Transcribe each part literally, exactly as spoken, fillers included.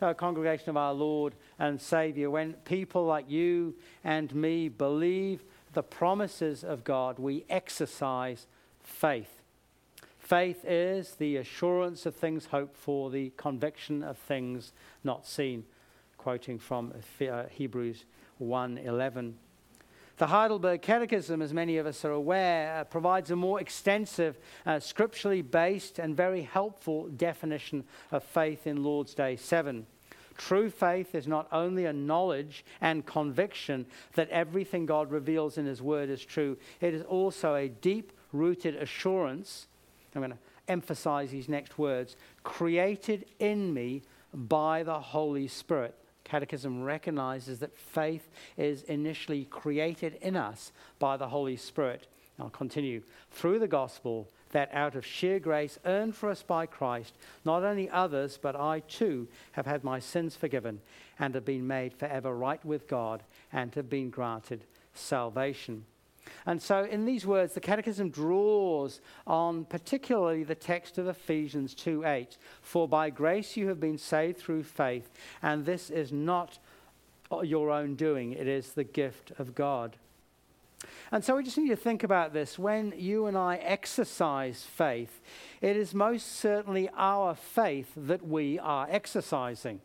uh, congregation of our Lord and Savior, when people like you and me believe the promises of God, we exercise faith. Faith is the assurance of things hoped for, the conviction of things not seen, quoting from uh, Hebrews one eleven. The Heidelberg Catechism, as many of us are aware, uh, provides a more extensive, uh, scripturally based and very helpful definition of faith in Lord's Day seven. True faith is not only a knowledge and conviction that everything God reveals in His Word is true, it is also a deep-rooted assurance, I'm going to emphasize these next words, created in me by the Holy Spirit. Catechism recognizes that faith is initially created in us by the Holy Spirit. I'll continue. Through the gospel, that out of sheer grace earned for us by Christ, not only others, but I too have had my sins forgiven and have been made forever right with God and have been granted salvation. And so in these words, the Catechism draws on particularly the text of Ephesians two eight. For by grace you have been saved through faith, and this is not your own doing, it is the gift of God. And so we just need to think about this. When you and I exercise faith, it is most certainly our faith that we are exercising.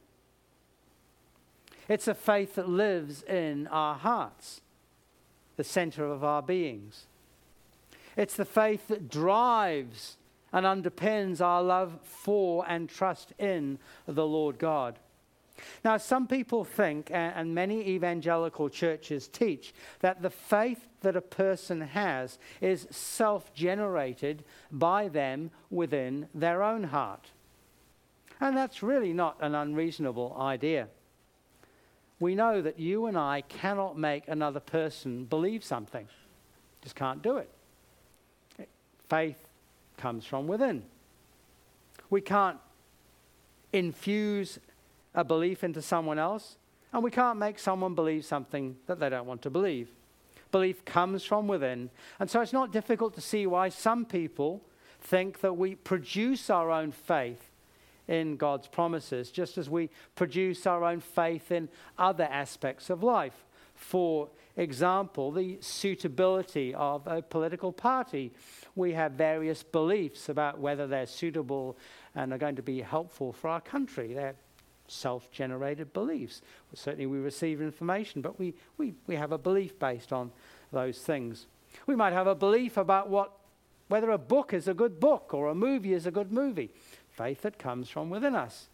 It's a faith that lives in our hearts, the center of our beings. It's the faith that drives and underpins our love for and trust in the Lord God. Now, some people think, and many evangelical churches teach, that the faith that a person has is self-generated by them within their own heart. And that's really not an unreasonable idea. We know that you and I cannot make another person believe something. Just can't do it. Faith comes from within. We can't infuse a belief into someone else, and we can't make someone believe something that they don't want to believe. Belief comes from within, and so it's not difficult to see why some people think that we produce our own faith in God's promises, just as we produce our own faith in other aspects of life. For example, the suitability of a political party. We have various beliefs about whether they're suitable and are going to be helpful for our country. They're self-generated beliefs. Well, certainly we receive information, but we, we, we have a belief based on those things. We might have a belief about what whether a book is a good book or a movie is a good movie. Faith that comes from within us.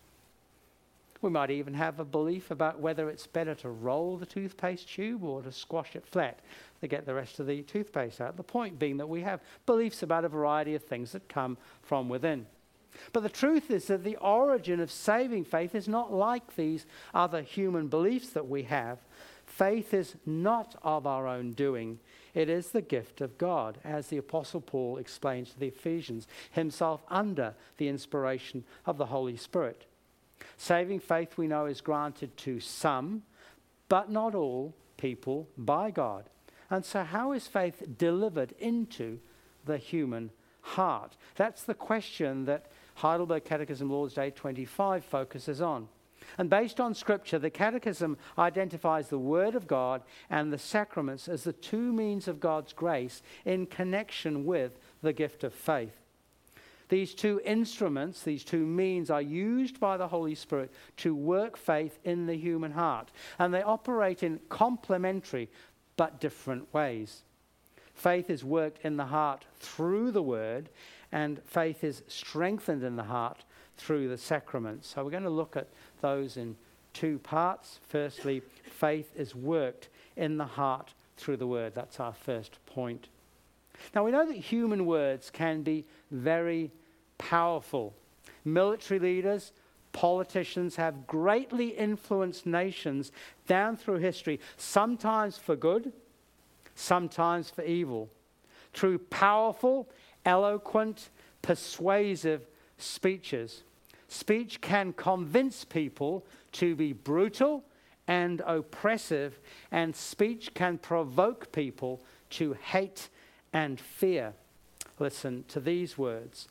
We might even have a belief about whether it's better to roll the toothpaste tube or to squash it flat to get the rest of the toothpaste out. The point being that we have beliefs about a variety of things that come from within. But the truth is that the origin of saving faith is not like these other human beliefs that we have. Faith is not of our own doing. It is the gift of God, as the Apostle Paul explains to the Ephesians, himself under the inspiration of the Holy Spirit. Saving faith, we know, is granted to some, but not all people by God. And so how is faith delivered into the human heart? That's the question that Heidelberg Catechism Lord's Day twenty-five focuses on. And based on Scripture, the Catechism identifies the Word of God and the sacraments as the two means of God's grace in connection with the gift of faith. These two instruments, these two means, are used by the Holy Spirit to work faith in the human heart. And they operate in complementary but different ways. Faith is worked in the heart through the Word, and faith is strengthened in the heart through the sacraments. So we're going to look at those in two parts. Firstly, faith is worked in the heart through the Word. That's our first point. Now we know that human words can be very powerful. Military leaders, politicians have greatly influenced nations down through history, sometimes for good, sometimes for evil, through powerful, eloquent, persuasive speeches. Speech can convince people to be brutal and oppressive, and speech can provoke people to hate and fear. Listen to these words.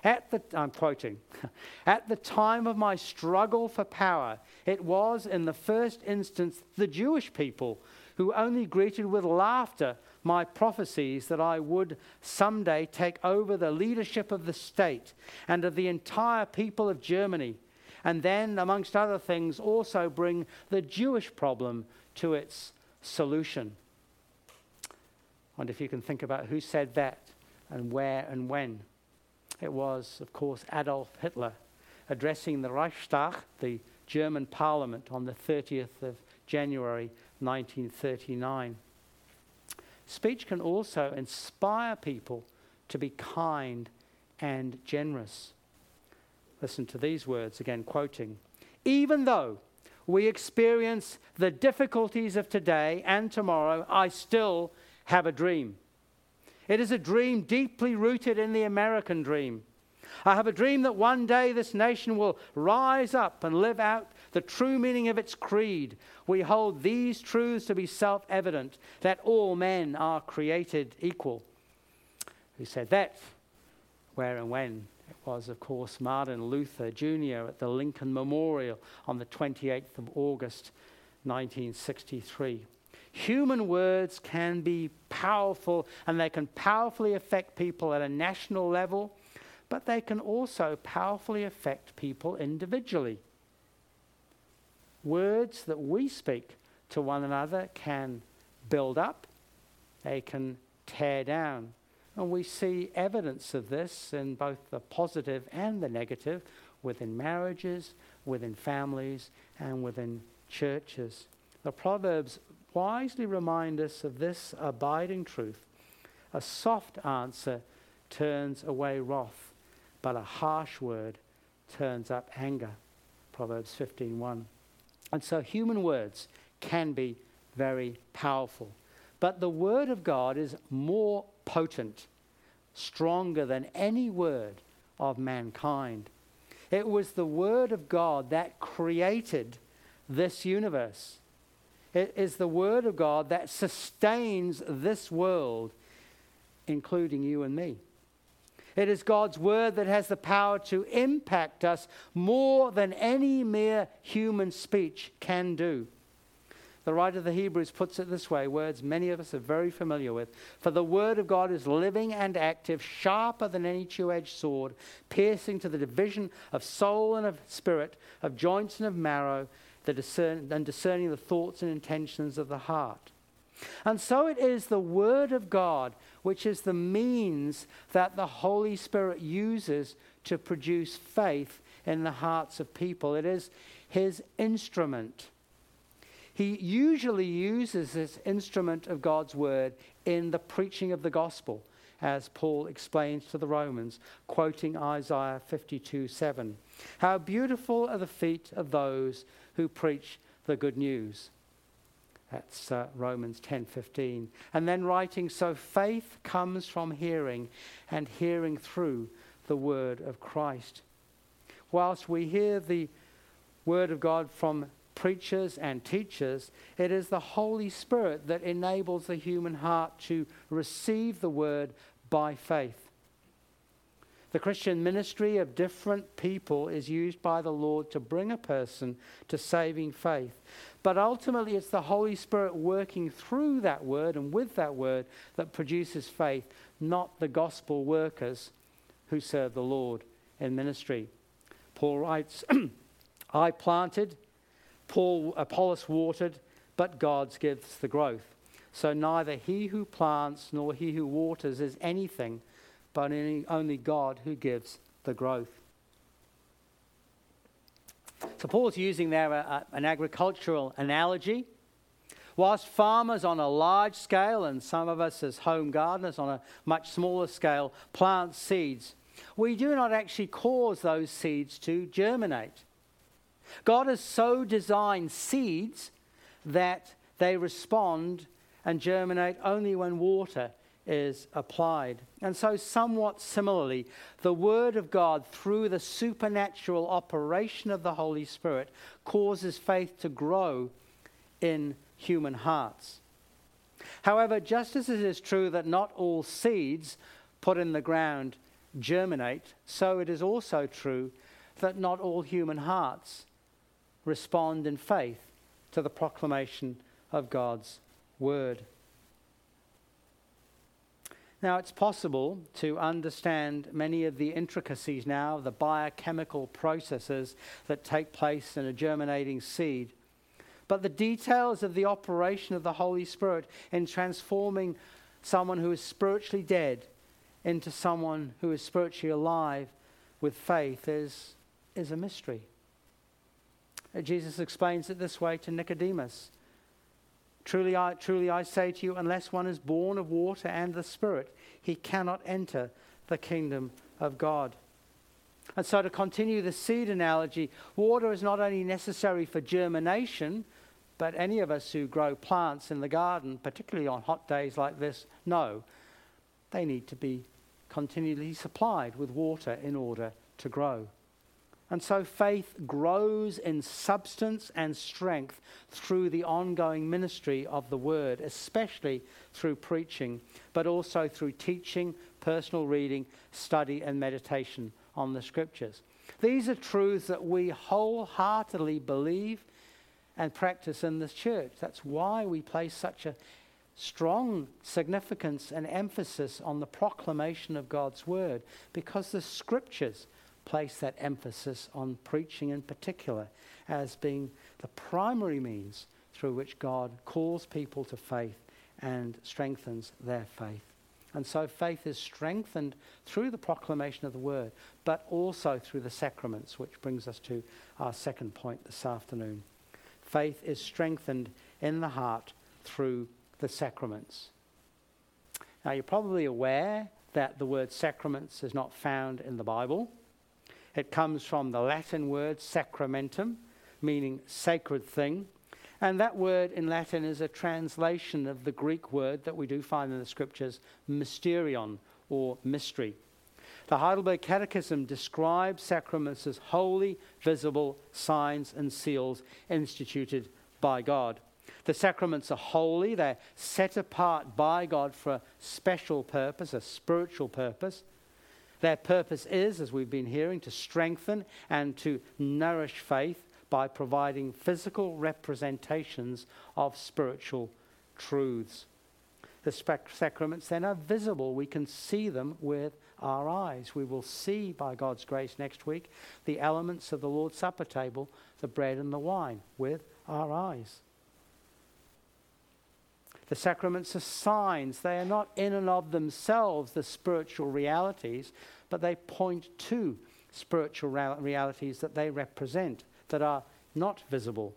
At the, I'm quoting, at the time of my struggle for power, it was in the first instance the Jewish people who only greeted with laughter my prophecies that I would someday take over the leadership of the state and of the entire people of Germany, and then, amongst other things, also bring the Jewish problem to its solution. I wonder if you can think about who said that and where and when. It was, of course, Adolf Hitler addressing the Reichstag, the German parliament, on the thirtieth of January nineteen thirty-nine. Speech can also inspire people to be kind and generous. Listen to these words, again quoting. Even though we experience the difficulties of today and tomorrow, I still have a dream. It is a dream deeply rooted in the American dream. I have a dream that one day this nation will rise up and live out the true meaning of its creed. We hold these truths to be self-evident, that all men are created equal. Who said that? Where and when? It was, of course, Martin Luther Junior at the Lincoln Memorial on the twenty-eighth of August, nineteen sixty-three. Human words can be powerful, and they can powerfully affect people at a national level, but they can also powerfully affect people individually. Words that we speak to one another can build up, they can tear down. And we see evidence of this in both the positive and the negative, within marriages, within families, and within churches. The Proverbs wisely remind us of this abiding truth. A soft answer turns away wrath, but a harsh word turns up anger. Proverbs fifteen one. And so human words can be very powerful. But the word of God is more potent, stronger than any word of mankind. It was the word of God that created this universe. It is the word of God that sustains this world, including you and me. It is God's word that has the power to impact us more than any mere human speech can do. The writer of the Hebrews puts it this way, words many of us are very familiar with. For the word of God is living and active, sharper than any two-edged sword, piercing to the division of soul and of spirit, of joints and of marrow, the discern, and discerning the thoughts and intentions of the heart. And so it is the word of God which is the means that the Holy Spirit uses to produce faith in the hearts of people. It is his instrument. He usually uses this instrument of God's word in the preaching of the gospel, as Paul explains to the Romans, quoting Isaiah fifty-two seven. How beautiful are the feet of those who preach the good news. That's uh, Romans ten fifteen. And then writing, so faith comes from hearing, and hearing through the word of Christ. Whilst we hear the word of God from preachers and teachers, it is the Holy Spirit that enables the human heart to receive the word by faith. The Christian ministry of different people is used by the Lord to bring a person to saving faith. But ultimately, it's the Holy Spirit working through that word and with that word that produces faith, not the gospel workers who serve the Lord in ministry. Paul writes, I planted, Paul, Apollos watered, but God gives the growth. So neither he who plants nor he who waters is anything, but only God who gives the growth. So Paul's using there a, a, an agricultural analogy. Whilst farmers on a large scale, and some of us as home gardeners on a much smaller scale, plant seeds, we do not actually cause those seeds to germinate. God has so designed seeds that they respond and germinate only when water is applied. And so somewhat similarly, the word of God through the supernatural operation of the Holy Spirit causes faith to grow in human hearts. However, just as it is true that not all seeds put in the ground germinate, so it is also true that not all human hearts respond in faith to the proclamation of God's word. Now, it's possible to understand many of the intricacies now, the biochemical processes that take place in a germinating seed. But the details of the operation of the Holy Spirit in transforming someone who is spiritually dead into someone who is spiritually alive with faith is, is a mystery. Jesus explains it this way to Nicodemus. Truly I, truly I say to you, unless one is born of water and the Spirit, he cannot enter the kingdom of God. And so to continue the seed analogy, water is not only necessary for germination, but any of us who grow plants in the garden, particularly on hot days like this, know they need to be continually supplied with water in order to grow. And so faith grows in substance and strength through the ongoing ministry of the word, especially through preaching, but also through teaching, personal reading, study, and meditation on the scriptures. These are truths that we wholeheartedly believe and practice in this church. That's why we place such a strong significance and emphasis on the proclamation of God's word, because the scriptures place that emphasis on preaching in particular as being the primary means through which God calls people to faith and strengthens their faith. And so faith is strengthened through the proclamation of the word, but also through the sacraments, which brings us to our second point this afternoon. Faith is strengthened in the heart through the sacraments. Now, you're probably aware that the word sacraments is not found in the Bible. It comes from the Latin word sacramentum, meaning sacred thing. And that word in Latin is a translation of the Greek word that we do find in the scriptures, mysterion, or mystery. The Heidelberg Catechism describes sacraments as holy, visible signs and seals instituted by God. The sacraments are holy, they're set apart by God for a special purpose, a spiritual purpose. Their purpose is, as we've been hearing, to strengthen and to nourish faith by providing physical representations of spiritual truths. The sacraments then are visible. We can see them with our eyes. We will see, by God's grace, next week, the elements of the Lord's Supper table, the bread and the wine, with our eyes. The sacraments are signs. They are not in and of themselves the spiritual realities, but they point to spiritual realities that they represent, that are not visible.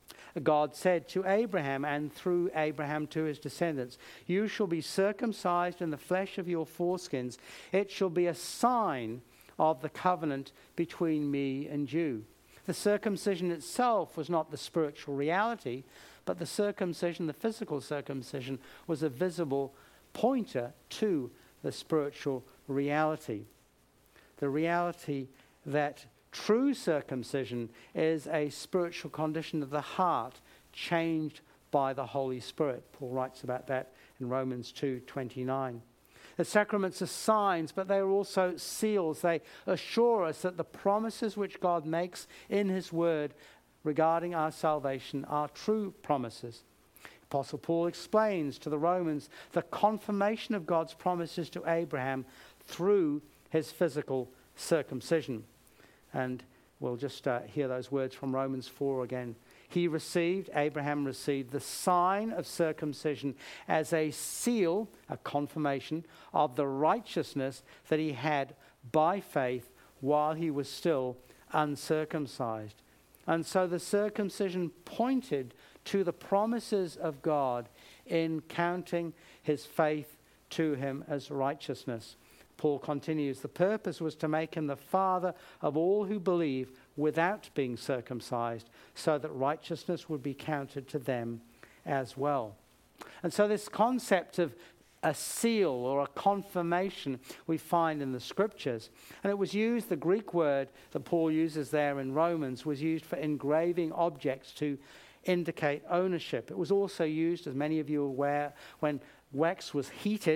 God said to Abraham, and through Abraham to his descendants, "You shall be circumcised in the flesh of your foreskins. It shall be a sign of the covenant between me and you." The circumcision itself was not the spiritual reality, but the circumcision, the physical circumcision, was a visible pointer to the spiritual reality. The reality that true circumcision is a spiritual condition of the heart changed by the Holy Spirit. Paul writes about that in Romans two twenty-nine. The sacraments are signs, but they are also seals. They assure us that the promises which God makes in his word regarding our salvation are true promises. Apostle Paul explains to the Romans the confirmation of God's promises to Abraham through his physical circumcision. And we'll just uh, hear those words from Romans four again. He received, Abraham received, the sign of circumcision as a seal, a confirmation of the righteousness that he had by faith while he was still uncircumcised. And so the circumcision pointed to the promises of God in counting his faith to him as righteousness. Paul continues, the purpose was to make him the father of all who believe without being circumcised, so that righteousness would be counted to them as well. And so this concept of a seal or a confirmation we find in the scriptures, and it was used, the Greek word that Paul uses there in Romans was used for engraving objects to indicate ownership. It was also used, as many of you are aware, when wax was heated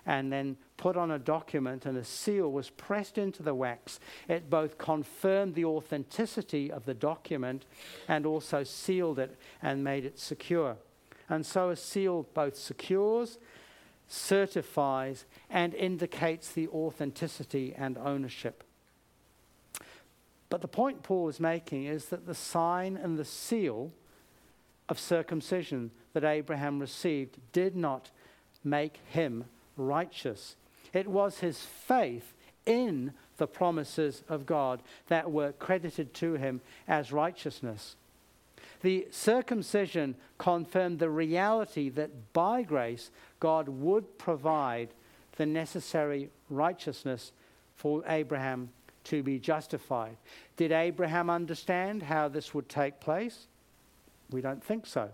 and then put on a document, and a seal was pressed into the wax. It both confirmed the authenticity of the document and also sealed it and made it secure. And so a seal both secures, certifies, and indicates the authenticity and ownership. But the point Paul is making is that the sign and the seal of circumcision that Abraham received did not make him righteous. It was his faith in the promises of God that were credited to him as righteousness. The circumcision confirmed the reality that by grace God would provide the necessary righteousness for Abraham to be justified. Did Abraham understand how this would take place? We don't think so.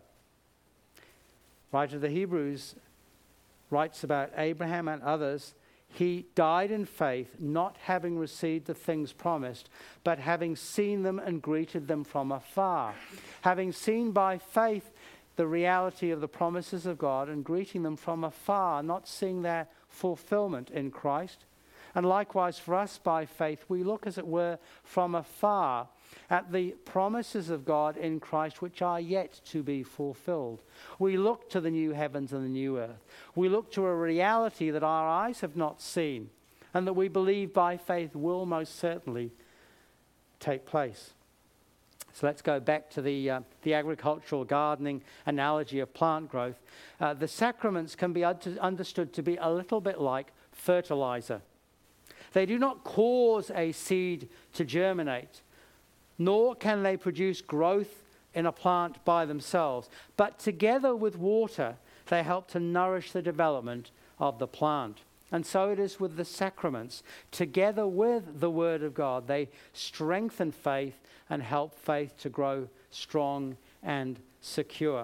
Writer of the Hebrews writes about Abraham and others. He died in faith, not having received the things promised, but having seen them and greeted them from afar. Having seen by faith the reality of the promises of God and greeting them from afar, not seeing their fulfillment in Christ. And likewise for us by faith, we look, as it were, from afar at the promises of God in Christ which are yet to be fulfilled. We look to the new heavens and the new earth. We look to a reality that our eyes have not seen and that we believe by faith will most certainly take place. So let's go back to the, uh, the agricultural gardening analogy of plant growth. Uh, the sacraments can be un- understood to be a little bit like fertilizer. They do not cause a seed to germinate, nor can they produce growth in a plant by themselves. But together with water, they help to nourish the development of the plant. And so it is with the sacraments. Together with the Word of God, they strengthen faith and help faith to grow strong and secure.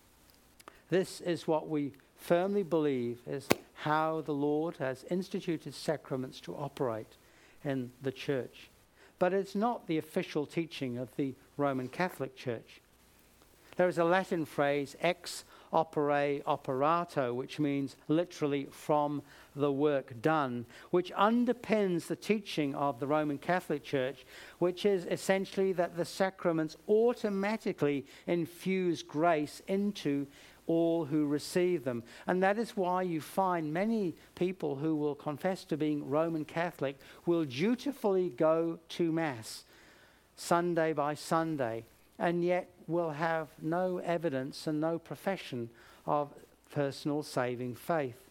This is what we firmly believe is how the Lord has instituted sacraments to operate in the church. But it's not the official teaching of the Roman Catholic Church. There is a Latin phrase, ex opere operato, which means literally from the work done, which underpins the teaching of the Roman Catholic Church, which is essentially that the sacraments automatically infuse grace into all who receive them. And that is why you find many people who will confess to being Roman Catholic will dutifully go to Mass Sunday by Sunday, and yet will have no evidence and no profession of personal saving faith.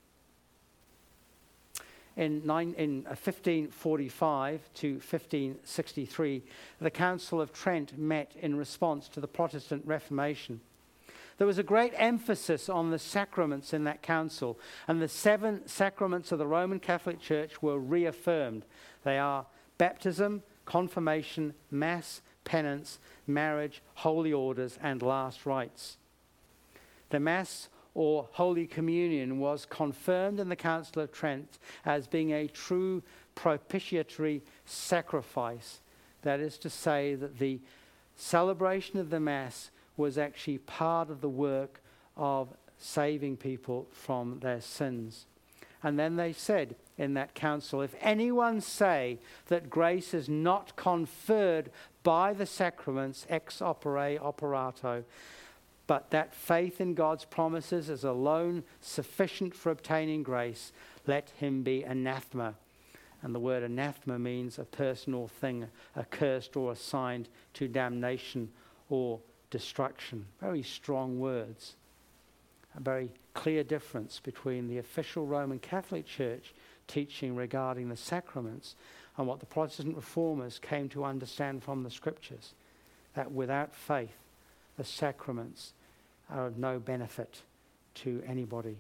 In, nine, in fifteen forty-five to fifteen sixty-three, the Council of Trent met in response to the Protestant Reformation. There was a great emphasis on the sacraments in that council, and the seven sacraments of the Roman Catholic Church were reaffirmed. They are baptism, confirmation, Mass, penance, marriage, holy orders, and last rites. The Mass or Holy Communion was confirmed in the Council of Trent as being a true propitiatory sacrifice. That is to say that the celebration of the Mass was actually part of the work of saving people from their sins. And then they said in that council, if anyone say that grace is not conferred by the sacraments ex opere operato, but that faith in God's promises is alone sufficient for obtaining grace, let him be anathema. And the word anathema means a person or thing accursed or assigned to damnation or destruction. Very strong words. A very clear difference between the official Roman Catholic Church teaching regarding the sacraments and what the Protestant reformers came to understand from the Scriptures, that without faith, the sacraments are of no benefit to anybody.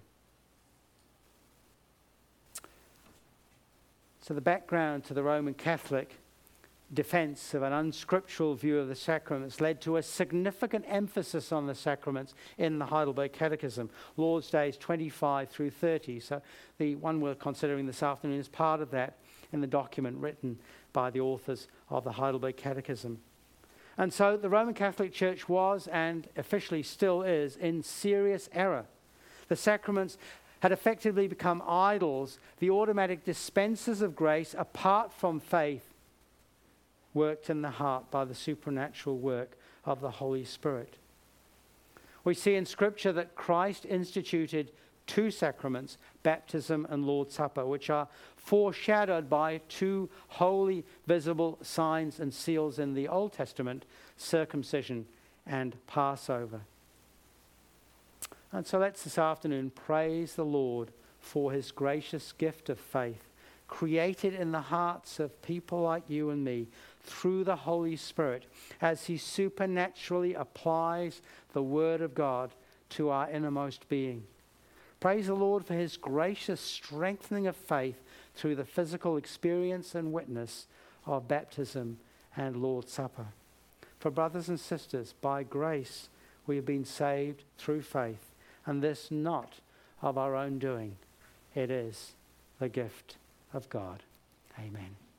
So the background to the Roman Catholic defense of an unscriptural view of the sacraments led to a significant emphasis on the sacraments in the Heidelberg Catechism, Lord's Days twenty-five through thirty. So the one we're considering this afternoon is part of that in the document written by the authors of the Heidelberg Catechism. And so the Roman Catholic Church was, and officially still is, in serious error. The sacraments had effectively become idols, the automatic dispensers of grace apart from faith worked in the heart by the supernatural work of the Holy Spirit. We see in Scripture that Christ instituted two sacraments, baptism and Lord's Supper, which are foreshadowed by two holy, visible signs and seals in the Old Testament, circumcision and Passover. And so let's this afternoon praise the Lord for his gracious gift of faith, created in the hearts of people like you and me through the Holy Spirit, as he supernaturally applies the Word of God to our innermost being. Praise the Lord for his gracious strengthening of faith through the physical experience and witness of baptism and Lord's Supper. For brothers and sisters, by grace we have been saved through faith, and this not of our own doing. It is the gift of God. Amen.